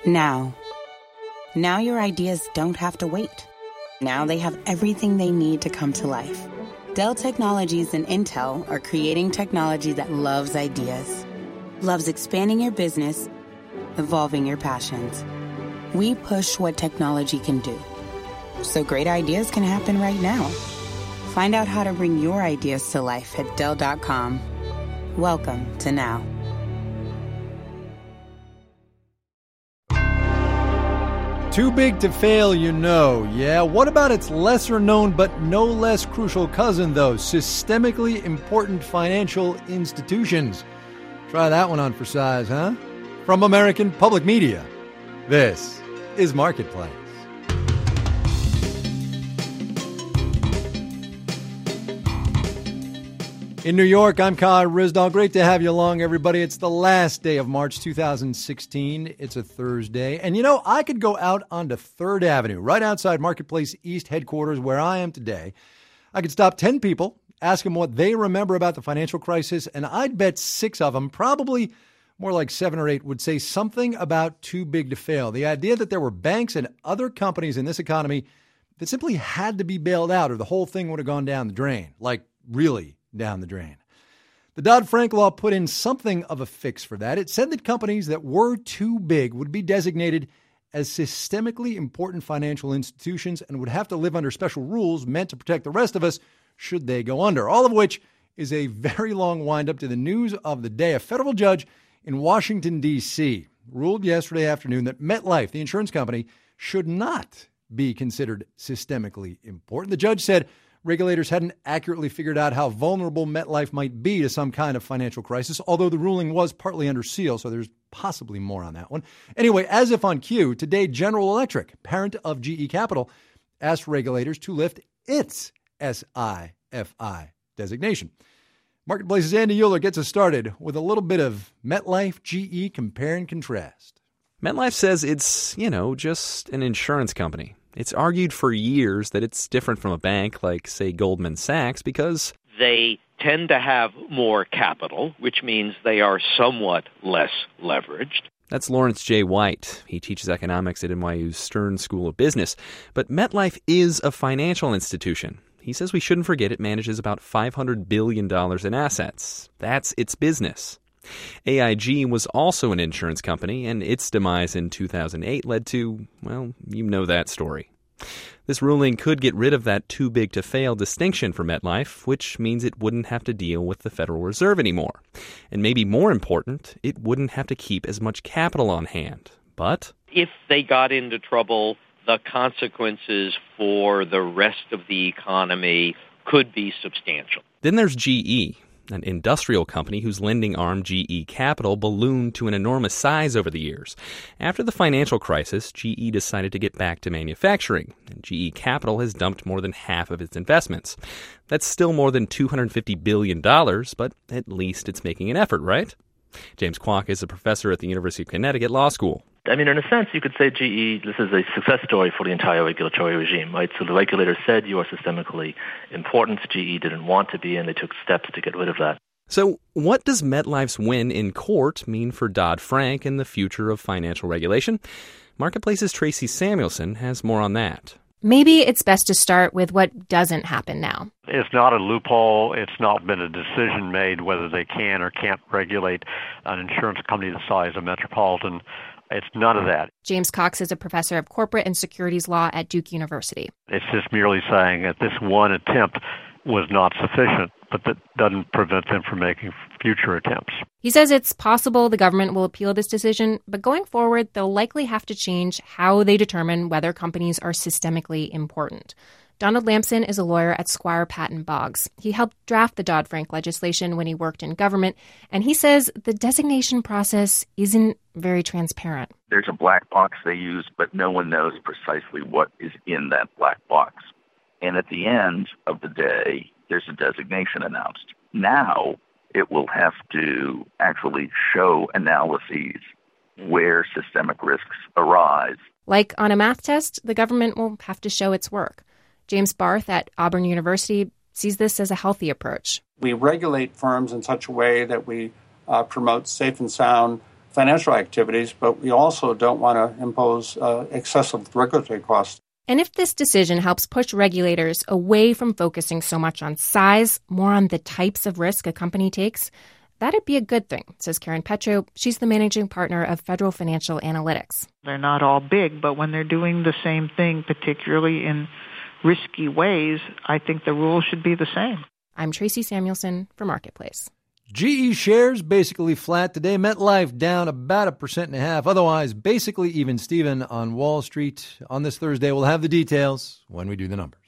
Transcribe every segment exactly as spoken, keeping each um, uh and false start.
Now. Now your ideas don't have to wait. Now they have everything they need to come to life. Dell Technologies and Intel are creating technology that loves ideas, loves expanding your business, evolving your passions. We push what technology can do, so great ideas can happen right now. Find out how to bring your ideas to life at Dell dot com. Welcome to Now. Too big to fail, you know. Yeah, what about its lesser-known but no less crucial cousin, though? Systemically important financial institutions. Try that one on for size, huh? From American Public Media, this is Marketplace. In New York, I'm Kai Ryssdal. Great to have you along, everybody. It's the last day of March two thousand sixteen. It's a Thursday. And, you know, I could go out onto third Avenue, right outside Marketplace East headquarters where I am today. I could stop ten people, ask them what they remember about the financial crisis, and I'd bet six of them, probably more like seven or eight, would say something about too big to fail. The idea that there were banks and other companies in this economy that simply had to be bailed out or the whole thing would have gone down the drain. Like, really down the drain. The Dodd-Frank law put in something of a fix for that. It said that companies that were too big would be designated as systemically important financial institutions and would have to live under special rules meant to protect the rest of us should they go under, all of which is a very long windup to the news of the day. A federal judge in Washington, D C ruled yesterday afternoon that MetLife, the insurance company, should not be considered systemically important. The judge said regulators hadn't accurately figured out how vulnerable MetLife might be to some kind of financial crisis, although the ruling was partly under seal, so there's possibly more on that one. Anyway, as if on cue, today General Electric, parent of G E Capital, asked regulators to lift its S I F I designation. Marketplace's Andy Euler gets us started with a little bit of MetLife G E compare and contrast. MetLife says it's, you know, just an insurance company. It's argued for years that it's different from a bank like, say, Goldman Sachs because they tend to have more capital, which means they are somewhat less leveraged. That's Lawrence J. White. He teaches economics at N Y U's Stern School of Business. But MetLife is a financial institution. He says we shouldn't forget it manages about five hundred billion dollars in assets. That's its business. A I G was also an insurance company, and its demise in two thousand eight led to, well, you know that story. This ruling could get rid of that too big to fail distinction for MetLife, which means it wouldn't have to deal with the Federal Reserve anymore. And maybe more important, it wouldn't have to keep as much capital on hand. But if they got into trouble, the consequences for the rest of the economy could be substantial. Then there's G E, an industrial company whose lending arm, G E Capital, ballooned to an enormous size over the years. After the financial crisis, G E decided to get back to manufacturing, and G E Capital has dumped more than half of its investments. That's still more than two hundred fifty billion dollars, but at least it's making an effort, right? James Kwok is a professor at the University of Connecticut Law School. I mean, in a sense, you could say G E, this is a success story for the entire regulatory regime, right? So the regulator said you are systemically important. G E didn't want to be, and they took steps to get rid of that. So what does MetLife's win in court mean for Dodd-Frank and the future of financial regulation? Marketplace's Tracy Samuelson has more on that. Maybe it's best to start with what doesn't happen now. It's not a loophole. It's not been a decision made whether they can or can't regulate an insurance company the size of Metropolitan. It's none of that. James Cox is a professor of corporate and securities law at Duke University. It's just merely saying that this one attempt was not sufficient, but that doesn't prevent them from making future attempts. He says it's possible the government will appeal this decision, but going forward, they'll likely have to change how they determine whether companies are systemically important. Donald Lamson is a lawyer at Squire Patton Boggs. He helped draft the Dodd-Frank legislation when he worked in government, and he says the designation process isn't very transparent. There's a black box they use, but no one knows precisely what is in that black box. And at the end of the day, there's a designation announced. Now it will have to actually show analyses where systemic risks arise. Like on a math test, the government will have to show its work. James Barth at Auburn University sees this as a healthy approach. We regulate firms in such a way that we uh, promote safe and sound financial activities, but we also don't want to impose uh, excessive regulatory costs. And if this decision helps push regulators away from focusing so much on size, more on the types of risk a company takes, that'd be a good thing, says Karen Petro. She's the managing partner of Federal Financial Analytics. They're not all big, but when they're doing the same thing, particularly in risky ways, I think the rules should be the same. I'm Tracy Samuelson for Marketplace. G E shares basically flat today. MetLife down about a percent and a half. Otherwise, basically even Steven on Wall Street. On this Thursday, we'll have the details when we do the numbers.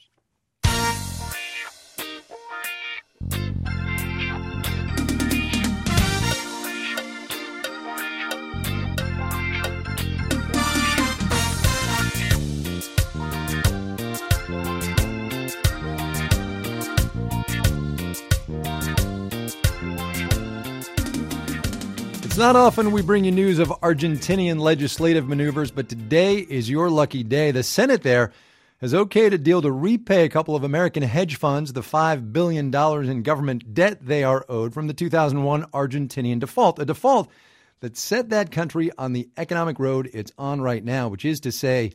It's not often we bring you news of Argentinian legislative maneuvers, but today is your lucky day. The Senate there has okayed a deal to repay a couple of American hedge funds the five billion dollars in government debt they are owed from the two thousand one Argentinian default, a default that set that country on the economic road it's on right now, which is to say,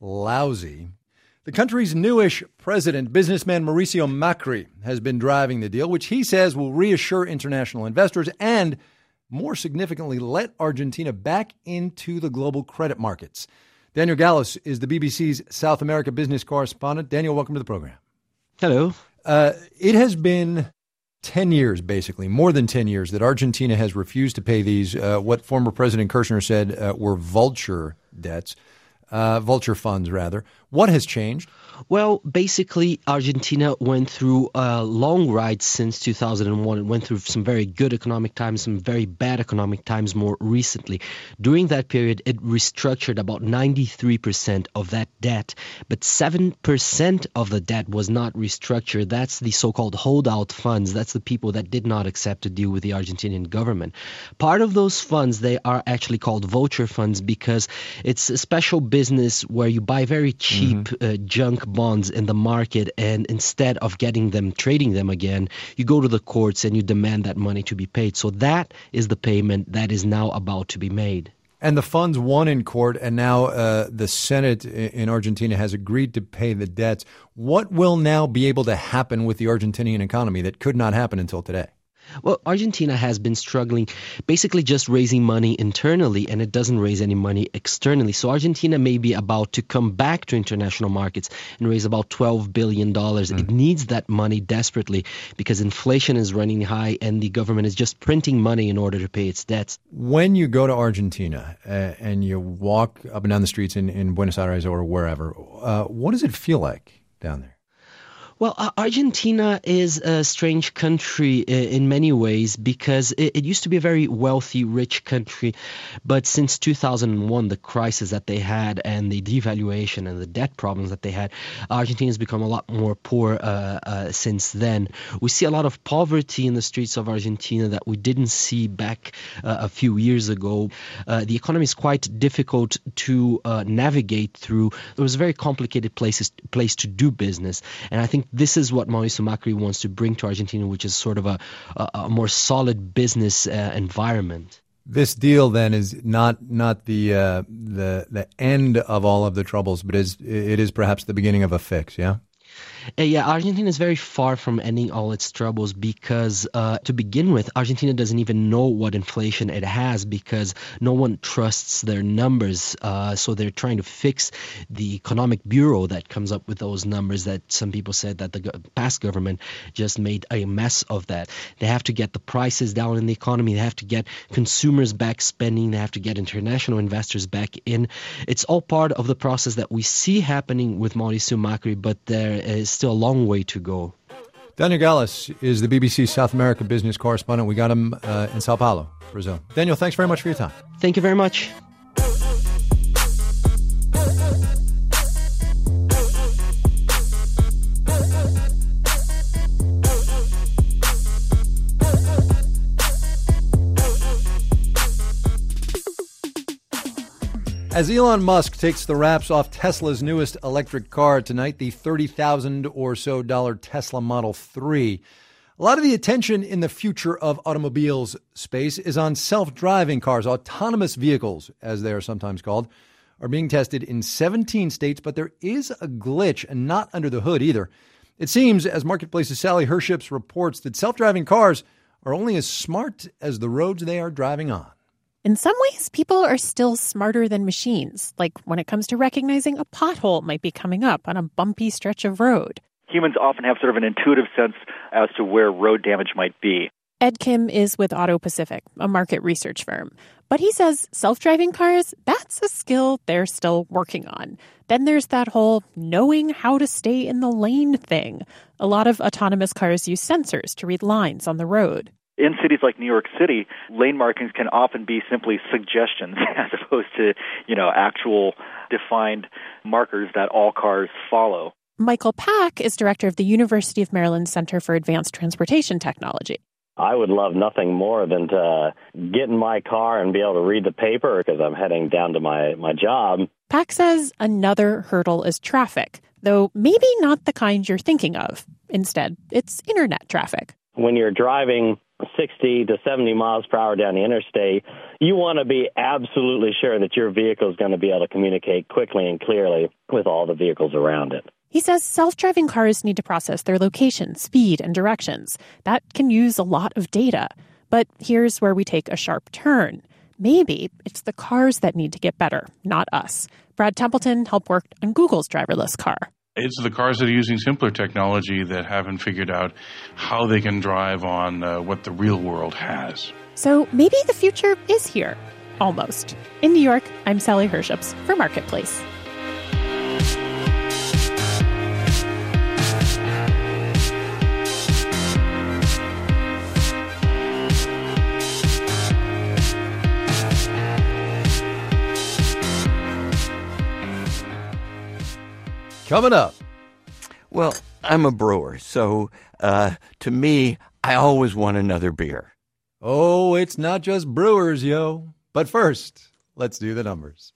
lousy. The country's newish president, businessman Mauricio Macri, has been driving the deal, which he says will reassure international investors and, more significantly, let Argentina back into the global credit markets. Daniel Gallus is the B B C's South America business correspondent. Daniel, welcome to the program. Hello. Uh, it has been ten years, basically, more than ten years, that Argentina has refused to pay these, uh, what former President Kirchner said uh, were vulture debts, uh, vulture funds, rather. What has changed? Well, basically, Argentina went through a long ride since two thousand one. It went through some very good economic times, some very bad economic times more recently. During that period, it restructured about ninety-three percent of that debt, but seven percent of the debt was not restructured. That's the so-called holdout funds. That's the people that did not accept a deal with the Argentinian government. Part of those funds, they are actually called vulture funds because it's a special business where you buy very cheap mm-hmm. uh, junk bonds in the market, and instead of getting them, trading them again, you go to the courts and you demand that money to be paid. So that is the payment that is now about to be made. And the funds won in court, and now uh, the Senate in Argentina has agreed to pay the debts. What will now be able to happen with the Argentinian economy that could not happen until today? Well, Argentina has been struggling, basically just raising money internally, and it doesn't raise any money externally. So Argentina may be about to come back to international markets and raise about twelve billion dollars. Mm. It needs that money desperately because inflation is running high and the government is just printing money in order to pay its debts. When you go to Argentina uh, and you walk up and down the streets in, in Buenos Aires or wherever, uh, what does it feel like down there? Well, uh, Argentina is a strange country uh, in many ways because it, it used to be a very wealthy, rich country. But since two thousand one, the crisis that they had and the devaluation and the debt problems that they had, Argentina has become a lot more poor uh, uh, since then. We see a lot of poverty in the streets of Argentina that we didn't see back uh, a few years ago. Uh, the economy is quite difficult to uh, navigate through. It was a very complicated places, place to do business. And I think this is what Mauricio Macri wants to bring to Argentina, which is sort of a, a, a more solid business uh, environment. This deal then is not not the uh, the the end of all of the troubles, but is it is perhaps the beginning of a fix, yeah? Uh, yeah, Argentina is very far from ending all its troubles because, uh, to begin with, Argentina doesn't even know what inflation it has because no one trusts their numbers. Uh, so they're trying to fix the economic bureau that comes up with those numbers that some people said that the go- past government just made a mess of that. They have to get the prices down in the economy. They have to get consumers back spending. They have to get international investors back in. It's all part of the process that we see happening with Mauricio Macri, but there is still a long way to go. Daniel Gallus is the B B C South America business correspondent. We got him uh, in Sao Paulo, Brazil. Daniel, thanks very much for your time. Thank you very much. As Elon Musk takes the wraps off Tesla's newest electric car tonight, the thirty thousand dollars or so dollar Tesla Model three, A lot of the attention in the future of automobiles space is on self-driving cars. Autonomous vehicles, as they are sometimes called, are being tested in seventeen states, but there is a glitch, and not under the hood either. It seems, as Marketplace's Sally Herships reports, that self-driving cars are only as smart as the roads they are driving on. In some ways, people are still smarter than machines, like when it comes to recognizing a pothole might be coming up on a bumpy stretch of road. Humans often have sort of an intuitive sense as to where road damage might be. Ed Kim is with Auto Pacific, a market research firm. But he says self-driving cars, that's a skill they're still working on. Then there's that whole knowing how to stay in the lane thing. A lot of autonomous cars use sensors to read lines on the road. In cities like New York City, lane markings can often be simply suggestions as opposed to, you know, actual defined markers that all cars follow. Michael Pack is director of the University of Maryland Center for Advanced Transportation Technology. I would love nothing more than to get in my car and be able to read the paper because I'm heading down to my, my job. Pack says another hurdle is traffic, though maybe not the kind you're thinking of. Instead, it's internet traffic. When you're driving sixty to seventy miles per hour down the interstate, you want to be absolutely sure that your vehicle is going to be able to communicate quickly and clearly with all the vehicles around it. He says self-driving cars need to process their location, speed, and directions. That can use a lot of data. But here's where we take a sharp turn. Maybe it's the cars that need to get better, not us. Brad Templeton helped work on Google's driverless car. It's the cars that are using simpler technology that haven't figured out how they can drive on uh, what the real world has. So maybe the future is here. Almost. In New York, I'm Sally Herships for Marketplace. Coming up. Well, I'm a brewer, so uh, to me, I always want another beer. Oh, it's not just brewers, yo. But first, let's do the numbers.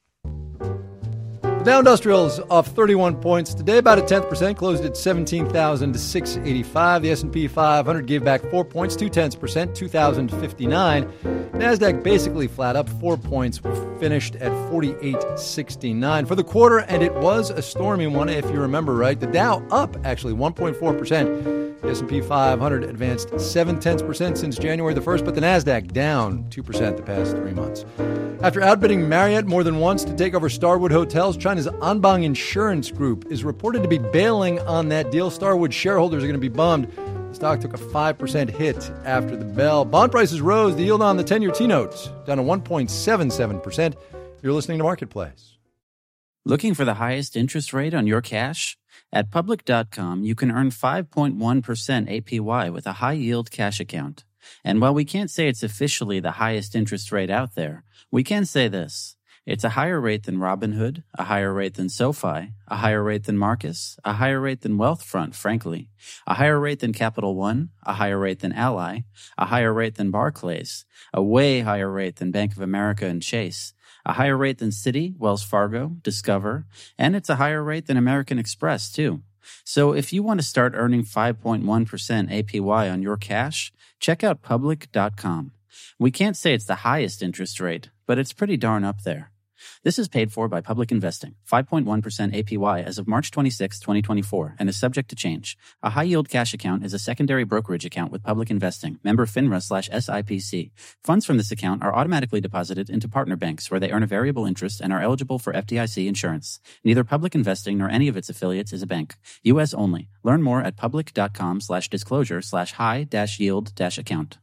The Dow Industrials off thirty-one points today, about a tenth percent, closed at seventeen thousand six hundred eighty-five. The S and P five hundred gave back four points, two tenths percent, two thousand fifty-nine. NASDAQ basically flat up four points, finished at forty-eight sixty-nine. For the quarter, and it was a stormy one, if you remember right, the Dow up actually one point four percent. The S and P five hundred advanced seven tenths percent since January the first, but the NASDAQ down two percent the past three months. After outbidding Marriott more than once to take over Starwood Hotels, China's Anbang Insurance Group is reported to be bailing on that deal. Starwood shareholders are going to be bummed. The stock took a five percent hit after the bell. Bond prices rose. The yield on the ten-year T-notes down to one point seven seven percent. You're listening to Marketplace. Looking for the highest interest rate on your cash? At Public dot com, you can earn five point one percent A P Y with a high-yield cash account. And while we can't say it's officially the highest interest rate out there, we can say this. It's a higher rate than Robinhood, a higher rate than SoFi, a higher rate than Marcus, a higher rate than Wealthfront, frankly, a higher rate than Capital One, a higher rate than Ally, a higher rate than Barclays, a way higher rate than Bank of America and Chase, a higher rate than Citi, Wells Fargo, Discover, and it's a higher rate than American Express, too. So if you want to start earning five point one percent A P Y on your cash, check out Public dot com. We can't say it's the highest interest rate, but it's pretty darn up there. This is paid for by Public Investing, five point one percent A P Y as of March twenty-sixth, twenty twenty-four, and is subject to change. A high-yield cash account is a secondary brokerage account with Public Investing, member FINRA slash S I P C. Funds from this account are automatically deposited into partner banks where they earn a variable interest and are eligible for F D I C insurance. Neither Public Investing nor any of its affiliates is a bank. U S only. Learn more at public dot com slash disclosure slash high dash yield dash account.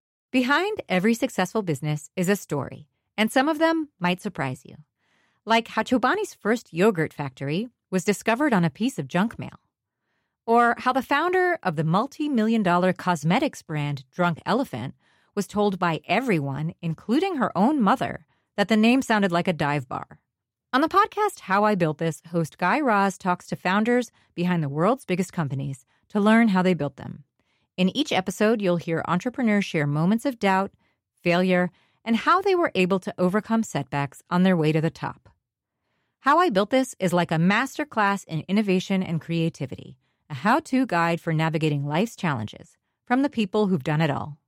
Behind every successful business is a story, and some of them might surprise you. Like how Chobani's first yogurt factory was discovered on a piece of junk mail. Or how the founder of the multi-million dollar cosmetics brand Drunk Elephant was told by everyone, including her own mother, that the name sounded like a dive bar. On the podcast How I Built This, host Guy Raz talks to founders behind the world's biggest companies to learn how they built them. In each episode, you'll hear entrepreneurs share moments of doubt, failure, and how they were able to overcome setbacks on their way to the top. How I Built This is like a masterclass in innovation and creativity, a how-to guide for navigating life's challenges, from the people who've done it all.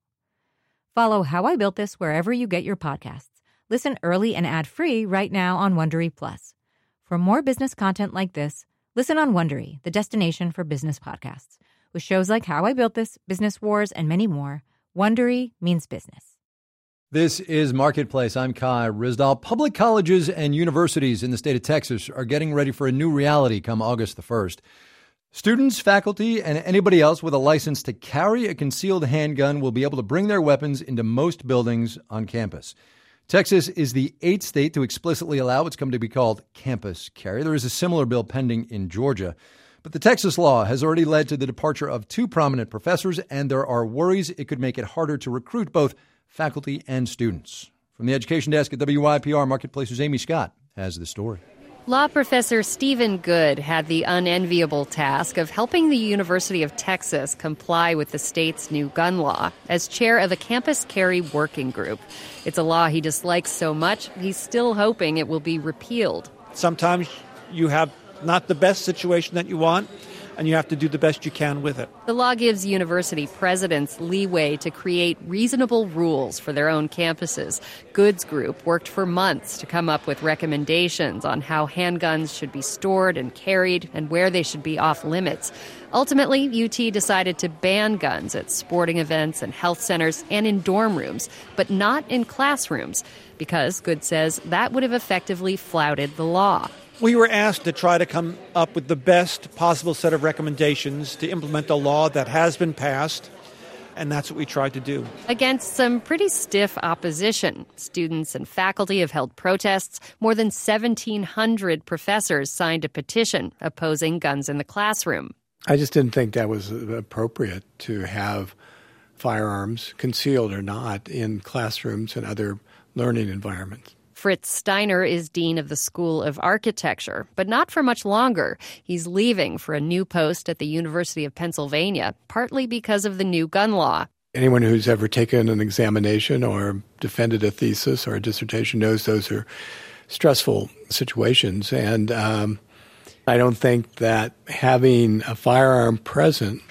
Follow How I Built This wherever you get your podcasts. Listen early and ad-free right now on Wondery Plus. For more business content like this, listen on Wondery, the destination for business podcasts. With shows like How I Built This, Business Wars, and many more, Wondery means business. This is Marketplace. I'm Kai Ryssdal. Public colleges and universities in the state of Texas are getting ready for a new reality come August the first. Students, faculty, and anybody else with a license to carry a concealed handgun will be able to bring their weapons into most buildings on campus. Texas is the eighth state to explicitly allow what's come to be called campus carry. There is a similar bill pending in Georgia. But the Texas law has already led to the departure of two prominent professors, and there are worries it could make it harder to recruit both faculty and students. From the Education Desk at W Y P R Marketplace's Amy Scott has the story. Law professor Stephen Good had the unenviable task of helping the University of Texas comply with the state's new gun law as chair of a campus carry working group. It's a law he dislikes so much, he's still hoping it will be repealed. Sometimes you have not the best situation that you want, and you have to do the best you can with it. The law gives university presidents leeway to create reasonable rules for their own campuses. Good's group worked for months to come up with recommendations on how handguns should be stored and carried and where they should be off limits. Ultimately, U T decided to ban guns at sporting events and health centers and in dorm rooms, but not in classrooms, because Good says that would have effectively flouted the law. We were asked to try to come up with the best possible set of recommendations to implement a law that has been passed, and that's what we tried to do. Against some pretty stiff opposition, students and faculty have held protests. More than seventeen hundred professors signed a petition opposing guns in the classroom. I just didn't think that was appropriate to have firearms, concealed or not, in classrooms and other learning environments. Fritz Steiner is dean of the School of Architecture, but not for much longer. He's leaving for a new post at the University of Pennsylvania, partly because of the new gun law. Anyone who's ever taken an examination or defended a thesis or a dissertation knows those are stressful situations. And um, I don't think that having a firearm present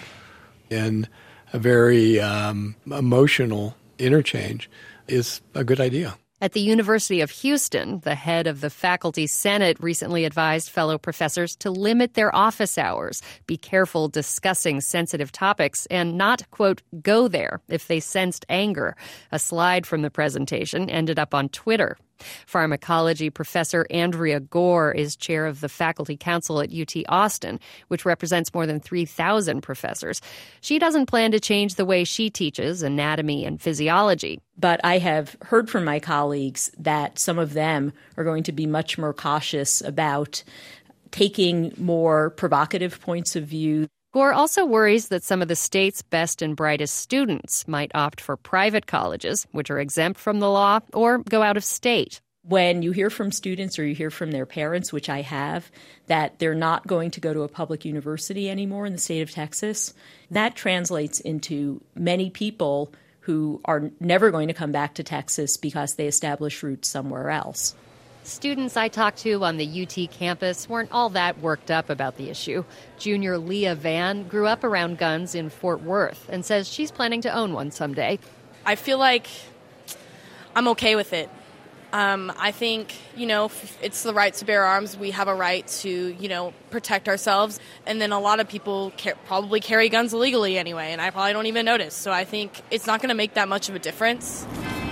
in a very um, emotional interchange is a good idea. At the University of Houston, the head of the Faculty Senate recently advised fellow professors to limit their office hours, be careful discussing sensitive topics, and not, quote, go there if they sensed anger. A slide from the presentation ended up on Twitter. Pharmacology professor Andrea Gore is chair of the Faculty Council at U T Austin, which represents more than three thousand professors. She doesn't plan to change the way she teaches anatomy and physiology. But I have heard from my colleagues that some of them are going to be much more cautious about taking more provocative points of view. Gore also worries that some of the state's best and brightest students might opt for private colleges, which are exempt from the law, or go out of state. When you hear from students or you hear from their parents, which I have, that they're not going to go to a public university anymore in the state of Texas, that translates into many people who are never going to come back to Texas because they establish roots somewhere else. Students I talked to on the U T campus weren't all that worked up about the issue. Junior Leah Van grew up around guns in Fort Worth and says she's planning to own one someday. I feel like I'm okay with it. Um, I think, you know, it's the right to bear arms. We have a right to, you know, protect ourselves. And then a lot of people ca- probably carry guns illegally anyway, and I probably don't even notice. So I think it's not going to make that much of a difference.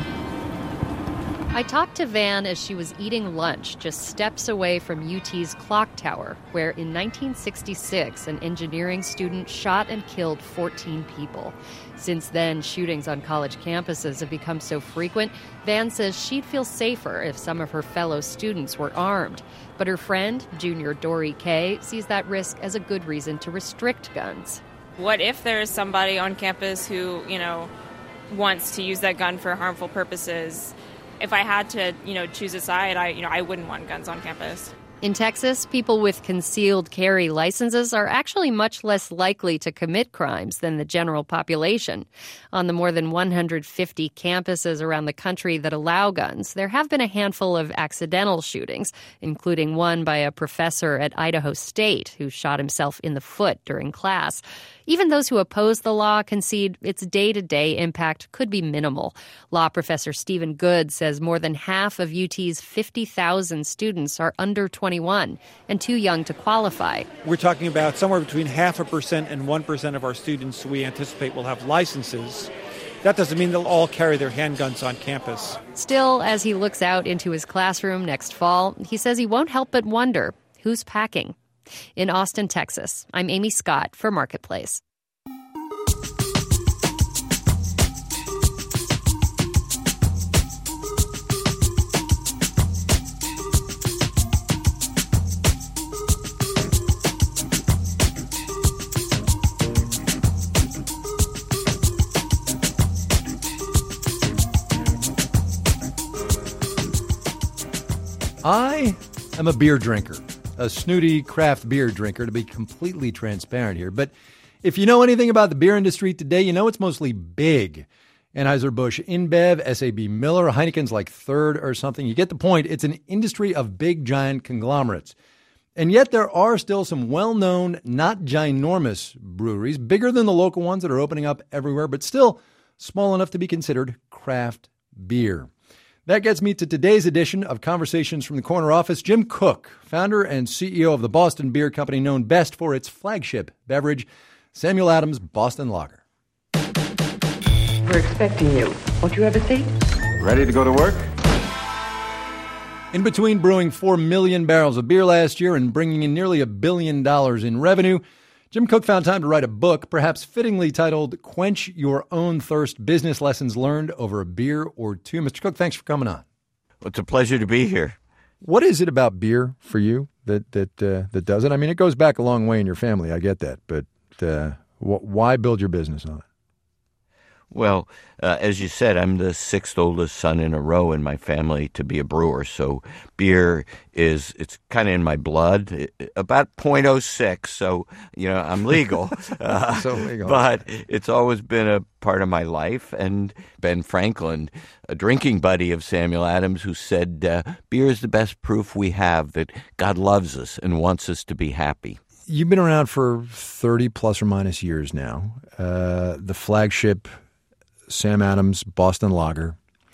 I talked to Van as she was eating lunch just steps away from U T's clock tower, where in nineteen sixty-six an engineering student shot and killed fourteen people. Since then, shootings on college campuses have become so frequent, Van says she'd feel safer if some of her fellow students were armed. But her friend, junior Dory Kay, sees that risk as a good reason to restrict guns. What if there's somebody on campus who, you know, wants to use that gun for harmful purposes? If I had to, you know, choose a side, I, you know, I wouldn't want guns on campus. In Texas, people with concealed carry licenses are actually much less likely to commit crimes than the general population. On the more than one hundred fifty campuses around the country that allow guns, there have been a handful of accidental shootings, including one by a professor at Idaho State who shot himself in the foot during class. Even those who oppose the law concede its day-to-day impact could be minimal. Law professor Stephen Good says more than half of U T's fifty thousand students are under twenty-one and too young to qualify. We're talking about somewhere between half a percent and one percent of our students we anticipate will have licenses. That doesn't mean they'll all carry their handguns on campus. Still, as he looks out into his classroom next fall, he says he won't help but wonder, who's packing? In Austin, Texas, I'm Amy Scott for Marketplace. I am a beer drinker, a snooty craft beer drinker, to be completely transparent here. But if you know anything about the beer industry today, you know it's mostly big. Anheuser-Busch InBev, S A B Miller, Heineken's like third or something. You get the point. It's an industry of big, giant conglomerates. And yet there are still some well-known, not ginormous breweries, bigger than the local ones that are opening up everywhere, but still small enough to be considered craft beer. That gets me to today's edition of Conversations from the Corner Office. Jim Koch, founder and C E O of the Boston Beer Company, known best for its flagship beverage, Samuel Adams Boston Lager. We're expecting you. Won't you have a seat? Ready to go to work? In between brewing four million barrels of beer last year and bringing in nearly a billion dollars in revenue, Jim Koch found time to write a book, perhaps fittingly titled Quench Your Own Thirst, Business Lessons Learned Over a Beer or Two. Mister Koch, thanks for coming on. Well, it's a pleasure to be here. What is it about beer for you that that uh, that does it? I mean, it goes back a long way in your family. I get that. But uh, wh- why build your business on it? Well, uh, as you said, I'm the sixth oldest son in a row in my family to be a brewer. So beer is, it's kind of in my blood, it, about zero point zero six. So, you know, I'm legal. uh, so legal. But it's always been a part of my life. And Ben Franklin, a drinking buddy of Samuel Adams, who said, uh, beer is the best proof we have that God loves us and wants us to be happy. You've been around for thirty plus or minus years now. Uh, the flagship Sam Adams Boston Lager.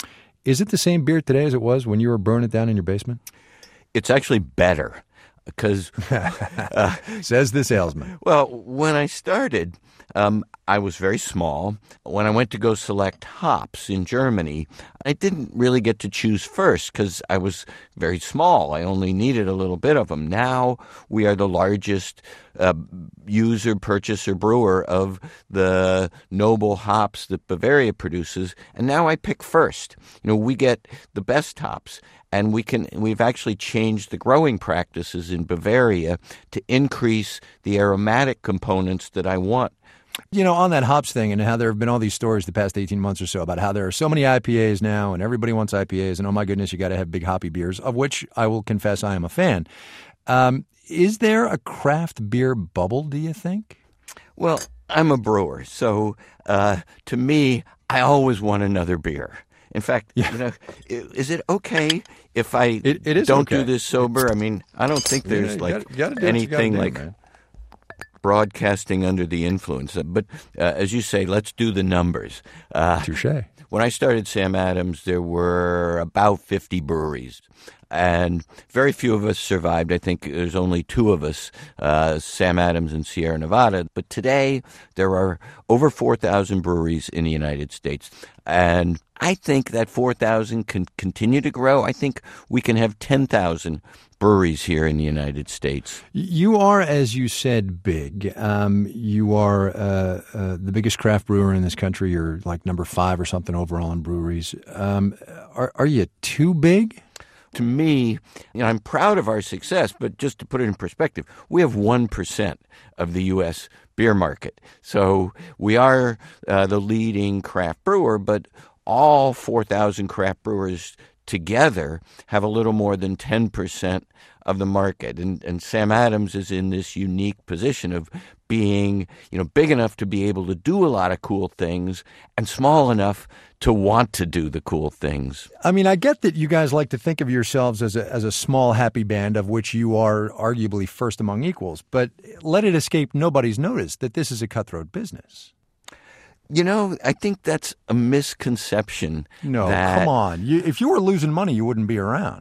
Is it the same beer today as it was when you were burning it down in your basement? It's actually better because... uh, Says the salesman. Well, when I started, um, I was very small. When I went to go select hops in Germany, I didn't really get to choose first because I was very small. I only needed a little bit of them. Now we are the largest uh, user, purchaser, brewer of the noble hops that Bavaria produces, and now I pick first. You know, we get the best hops, and we can. We've actually changed the growing practices in Bavaria to increase the aromatic components that I want. You know, on that hops thing and how there have been all these stories the past eighteen months or so about how there are so many I P As now and everybody wants I P As and, oh, my goodness, you got to have big hoppy beers, of which I will confess I am a fan. Um, is there a craft beer bubble, do you think? Well, I'm a brewer, so uh, to me, I always want another beer. In fact, yeah. you know, is it okay if I it, it is don't okay. do this sober? I mean, I don't think there's yeah, like gotta, gotta do anything do, like man. broadcasting under the influence. But uh, as you say, let's do the numbers. Uh, Touché. When I started Sam Adams, there were about fifty breweries. And very few of us survived. I think there's only two of us, uh, Sam Adams and Sierra Nevada. But today, there are over four thousand breweries in the United States. And I think that four thousand can continue to grow. I think we can have ten thousand breweries here in the United States. You are, as you said, big. Um, you are uh, uh, the biggest craft brewer in this country. You're like number five or something overall in breweries. Um, are, are you too big? To me, you know, I'm proud of our success, but just to put it in perspective, we have one percent of the U S beer market. So we are uh, the leading craft brewer, but all four thousand craft brewers together have a little more than ten percent of the market. And, and Sam Adams is in this unique position of being, you know, big enough to be able to do a lot of cool things and small enough to want to do the cool things. I mean, I get that you guys like to think of yourselves as a, as a small, happy band of which you are arguably first among equals, but let it escape nobody's notice that this is a cutthroat business. You know, I think that's a misconception. No, that, come on. You, if you were losing money, you wouldn't be around.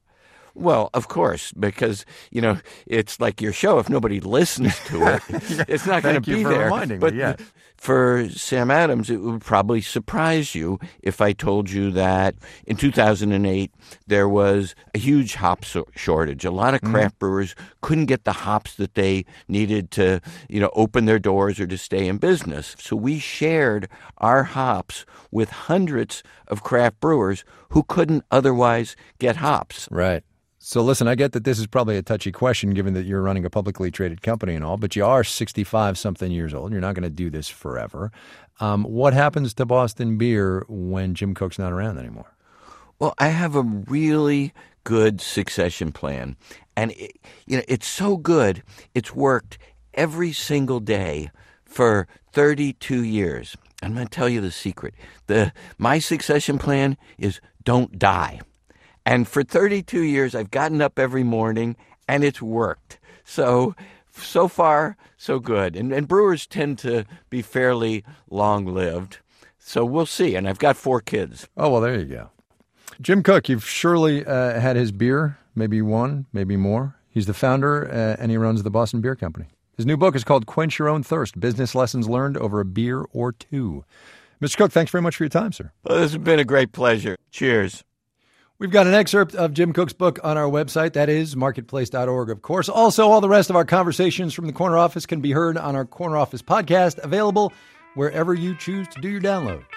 Well, of course, because, you know, it's like your show. If nobody listens to it, it's not going to be for there. Reminding but me, yeah. For Sam Adams, it would probably surprise you if I told you that in two thousand eight, there was a huge hop so- shortage. A lot of craft mm. brewers couldn't get the hops that they needed to, you know, open their doors or to stay in business. So we shared our hops with hundreds of craft brewers who couldn't otherwise get hops. Right. So listen, I get that this is probably a touchy question given that you're running a publicly traded company and all, but you are sixty-five-something years old. You're not going to do this forever. Um, what happens to Boston Beer when Jim Koch's not around anymore? Well, I have a really good succession plan. And, it, you know, it's so good, it's worked every single day for thirty-two years. I'm going to tell you the secret. The My succession plan is don't die. And for thirty-two years, I've gotten up every morning, and it's worked. So, so far, so good. And, and brewers tend to be fairly long-lived. So we'll see. And I've got four kids. Oh, well, there you go. Jim Koch, you've surely uh, had his beer, maybe one, maybe more. He's the founder, uh, and he runs the Boston Beer Company. His new book is called Quench Your Own Thirst, Business Lessons Learned Over a Beer or Two. Mister Koch, thanks very much for your time, sir. Well, this has been a great pleasure. Cheers. We've got an excerpt of Jim Koch's book on our website. That is marketplace dot org, of course. Also, all the rest of our conversations from the Corner Office can be heard on our Corner Office podcast, available wherever you choose to do your downloads.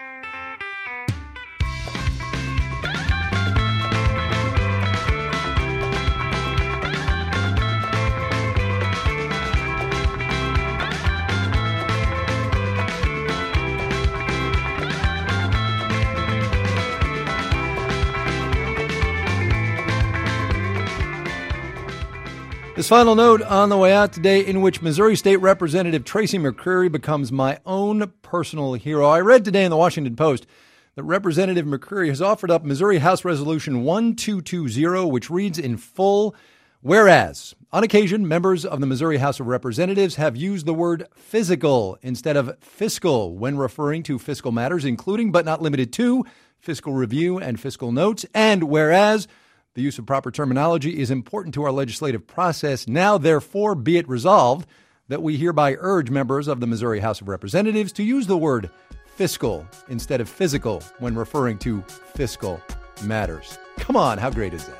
This final note on the way out today, in which Missouri State Representative Tracy McCreary becomes my own personal hero. I read today in the Washington Post that Representative McCreary has offered up Missouri House Resolution twelve twenty, which reads in full, whereas, on occasion, members of the Missouri House of Representatives have used the word physical instead of fiscal when referring to fiscal matters, including but not limited to fiscal review and fiscal notes, and whereas the use of proper terminology is important to our legislative process. Now, therefore, be it resolved that we hereby urge members of the Missouri House of Representatives to use the word fiscal instead of physical when referring to fiscal matters. Come on, how great is that?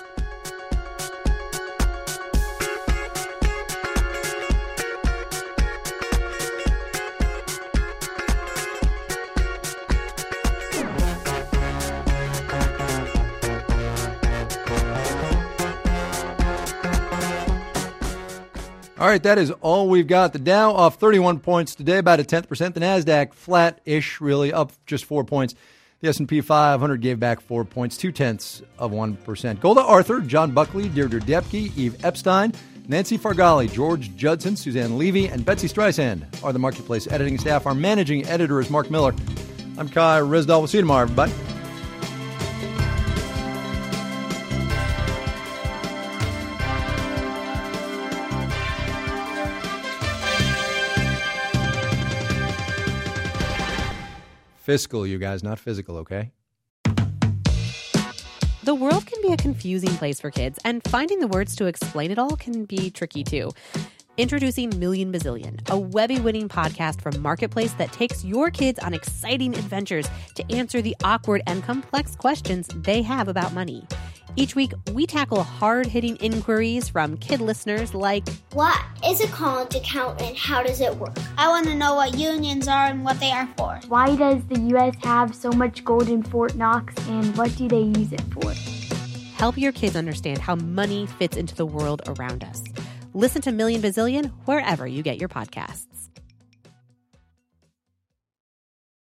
All right, that is all we've got. The Dow off thirty-one points today, about a tenth percent. The NASDAQ flat-ish, really, up just four points. The S and P five hundred gave back four points, two-tenths of one percent. Golda Arthur, John Buckley, Deirdre Depke, Eve Epstein, Nancy Fargali, George Judson, Suzanne Levy, and Betsy Streisand are the Marketplace editing staff. Our managing editor is Mark Miller. I'm Kai Risdall. We'll see you tomorrow, everybody. Fiscal, you guys, not physical, okay? The world can be a confusing place for kids, and finding the words to explain it all can be tricky too. Introducing Million Bazillion, a Webby-winning podcast from Marketplace that takes your kids on exciting adventures to answer the awkward and complex questions they have about money. Each week, we tackle hard-hitting inquiries from kid listeners like, what is a college account and how does it work? I want to know what unions are and what they are for. Why does the U S have so much gold in Fort Knox and what do they use it for? Help your kids understand how money fits into the world around us. Listen to Million Bazillion wherever you get your podcasts.